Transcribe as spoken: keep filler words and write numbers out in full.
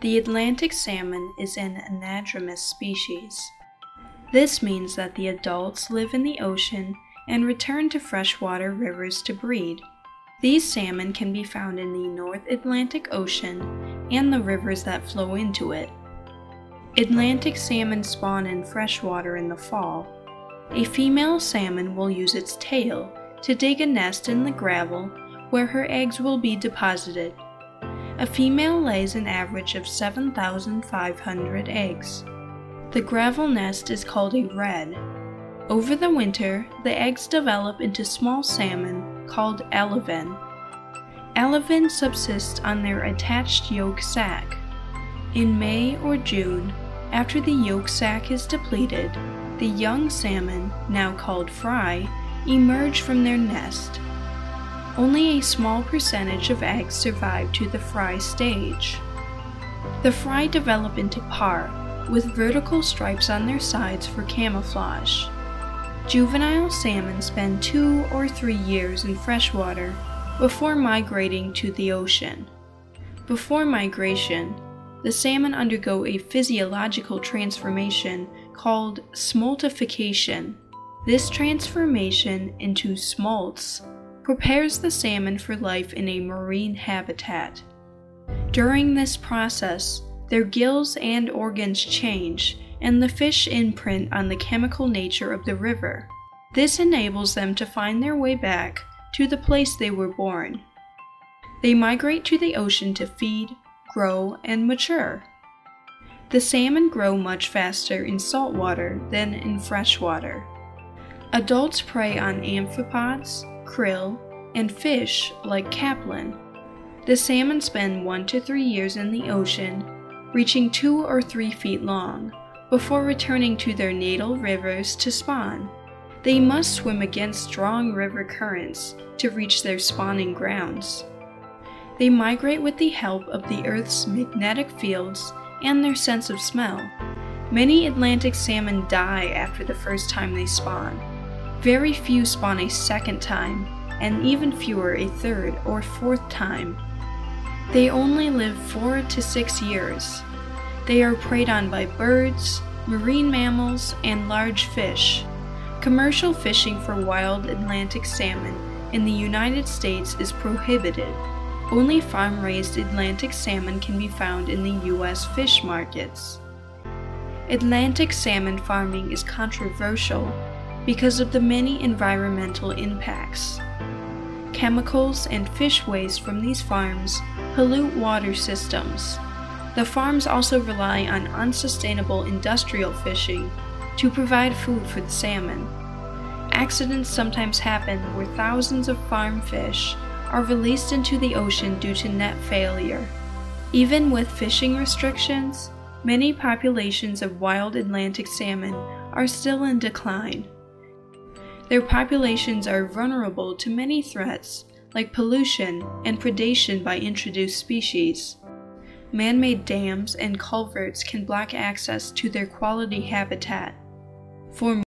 The Atlantic salmon is an anadromous species. This means that the adults live in the ocean and return to freshwater rivers to breed. These salmon can be found in the North Atlantic Ocean and the rivers that flow into it. Atlantic salmon spawn in freshwater in the fall. A female salmon will use its tail to dig a nest in the gravel where her eggs will be deposited. A female lays an average of seven thousand five hundred eggs. The gravel nest is called a redd. Over the winter, the eggs develop into small salmon called alevin. Alevin subsist on their attached yolk sac. In May or June, after the yolk sac is depleted, the young salmon, now called fry, emerge from their nest. Only a small percentage of eggs survive to the fry stage. The fry develop into parr, with vertical stripes on their sides for camouflage. Juvenile salmon spend two or three years in freshwater before migrating to the ocean. Before migration, the salmon undergo a physiological transformation called smoltification. This transformation into smolts prepares the salmon for life in a marine habitat. During this process, their gills and organs change, and the fish imprint on the chemical nature of the river. This enables them to find their way back to the place they were born. They migrate to the ocean to feed, grow, and mature. The salmon grow much faster in salt water than in freshwater. Adults prey on amphipods, krill, and fish like caplin. The salmon spend one to three years in the ocean, reaching two or three feet long, before returning to their natal rivers to spawn. They must swim against strong river currents to reach their spawning grounds. They migrate with the help of the Earth's magnetic fields and their sense of smell. Many Atlantic salmon die after the first time they spawn. Very few spawn a second time, and even fewer a third or fourth time. They only live four to six years. They are preyed on by birds, marine mammals, and large fish. Commercial fishing for wild Atlantic salmon in the United States is prohibited. Only farm-raised Atlantic salmon can be found in the U S fish markets. Atlantic salmon farming is controversial because of the many environmental impacts. Chemicals and fish waste from these farms pollute water systems. The farms also rely on unsustainable industrial fishing to provide food for the salmon. Accidents sometimes happen where thousands of farm fish are released into the ocean due to net failure. Even with fishing restrictions, many populations of wild Atlantic salmon are still in decline. Their populations are vulnerable to many threats like pollution and predation by introduced species. Man-made dams and culverts can block access to their quality habitat. For